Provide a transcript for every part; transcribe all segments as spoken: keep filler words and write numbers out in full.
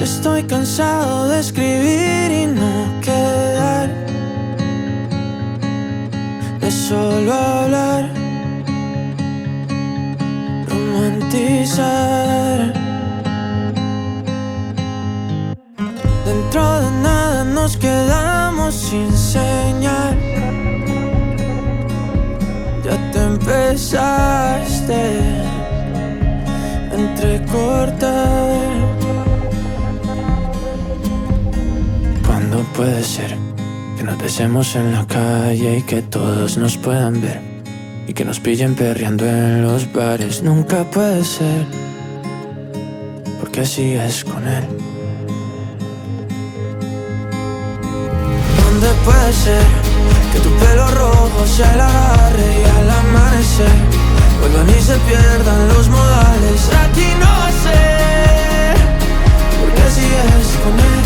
Estoy cansado de escribir y no quedar, de solo hablar, romantizar. Dentro de nada nos quedamos sin señal. Ya te empezaste a entrecortar. ¿Cuándo puede ser que nos besemos en la calle y que todos nos puedan ver? Y que nos pillen perreando en los bares. Nunca puede ser, porque así es con él. ¿Dónde puede ser que tu pelo rojo sea el agarre y al amanecer vuelvan y se pierdan los modales? Aquí no va a ser, porque así es con él.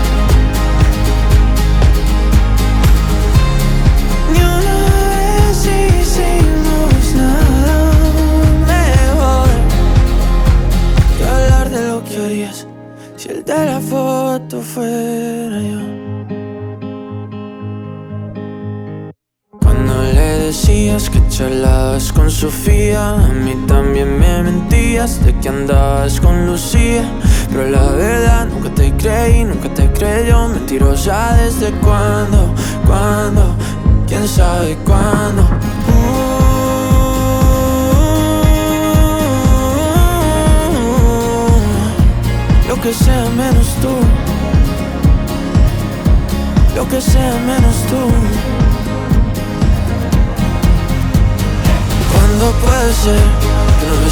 Ni una vez hicimos nada mejor que hablar de lo que harías si el de la foto fuera yo. Decías que charlabas con Sofía, a mí también me mentías de que andabas con Lucía. Pero la verdad nunca te creí, nunca te creyó. Mentirosa desde cuándo, cuándo, quién sabe cuándo. uh, Lo que sea menos tú, lo que sea menos tú. ¿Cuándo puede ser que nos